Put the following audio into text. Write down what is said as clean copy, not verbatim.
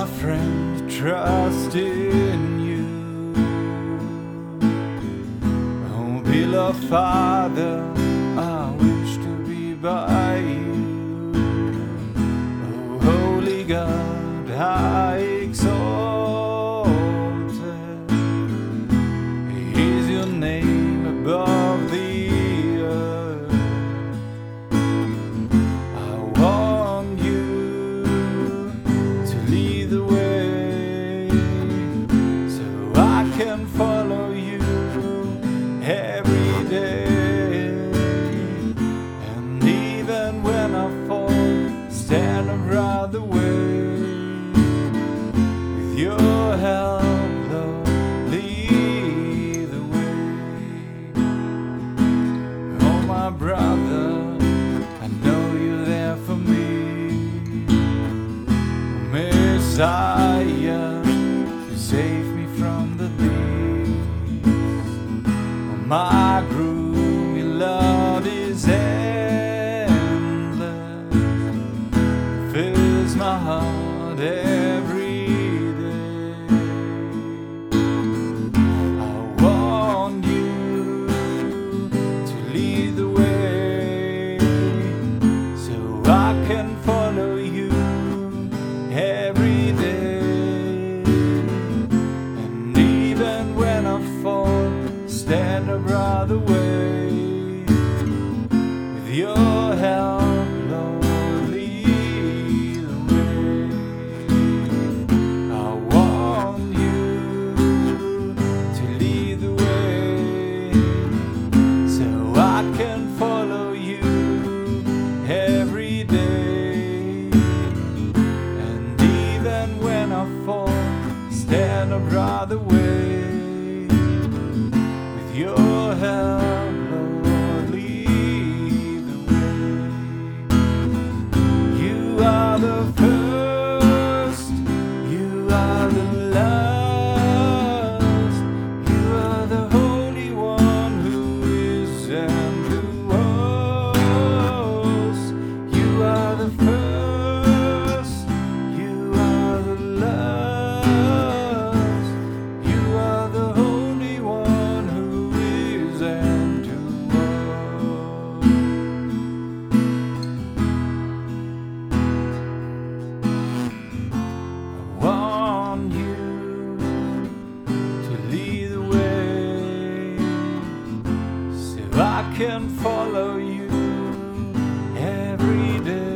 my friend, trust in you. Oh, beloved Father, I wish to be by you. Oh, holy God, I exalted is your name above the earth. I want you to lead the way, so I can follow you every day. And even when I fall, stand around the way. With your help, Lord, lead the way. Oh, my brother, I know you're there for me. Messiah, you save me from the beast. Oh, my groom, your love is endless, fills my heart every day. I want you to lead the way, so I can follow you every day. And even when I fall, stand around the way. With your help, Lord, lead the way. I want you to lead the way, so I can follow you every day. And even when I fall, stand around the way. With your help, Lord, lead the way. You are the first, you are the last, you are the Holy One who is and who was. You are the first, you are the last, you are the Holy One who is and who was. I want you to lead the way, so I can follow you every day.